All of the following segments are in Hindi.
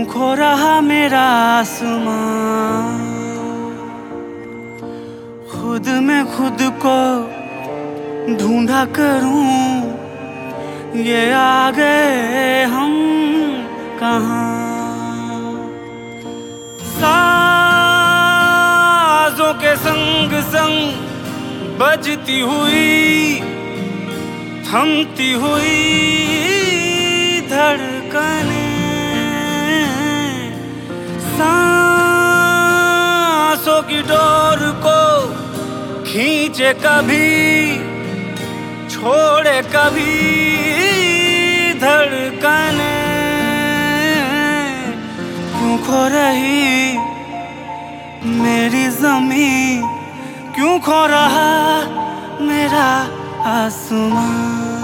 खो रहा मेरा आसमां, खुद में खुद को ढूंढा करूं, ये आ गए हम कहाँ। साजों के संग संग बजती हुई, थमती हुई धड़कने, सांसों की डोर को खींचे कभी, छोड़े कभी धड़कने। क्यों खो रही मेरी ज़मीं, क्यों खो रहा मेरा आसमां।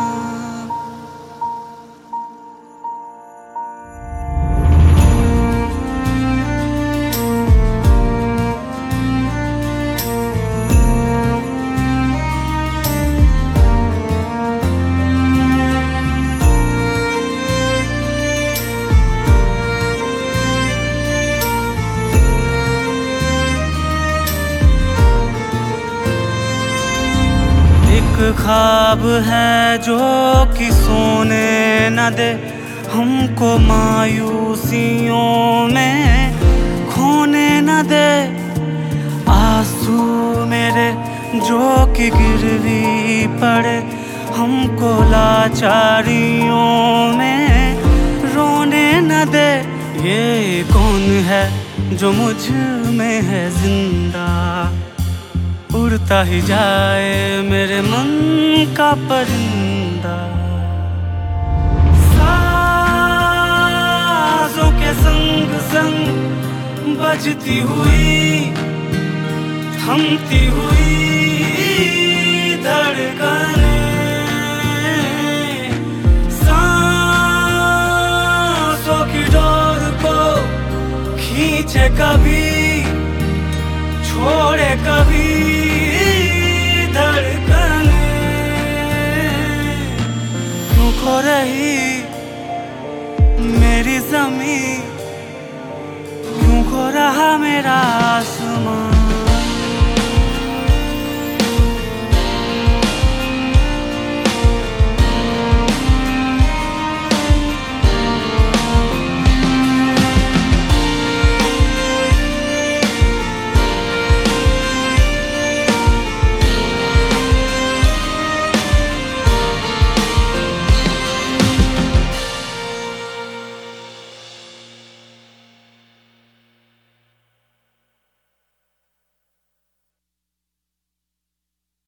ख्वाब है जो कि सोने न दे हमको, मायूसियों में खोने न दे। आंसू मेरे जो कि गिरवी पड़े हमको, लाचारियों में रोने न दे। ये कौन है जो मुझ में है जिंदा, उड़ता ही जाए मेरे मन का परिंदा। साजों के संग संग बजती हुई, थमती हुई धड़कने, सांसों की डोर को खींचे कभी, छोड़े कभी धड़कने। क्यों खो रही मेरी ज़मीं, क्यों खो रहा मेरा आसमां।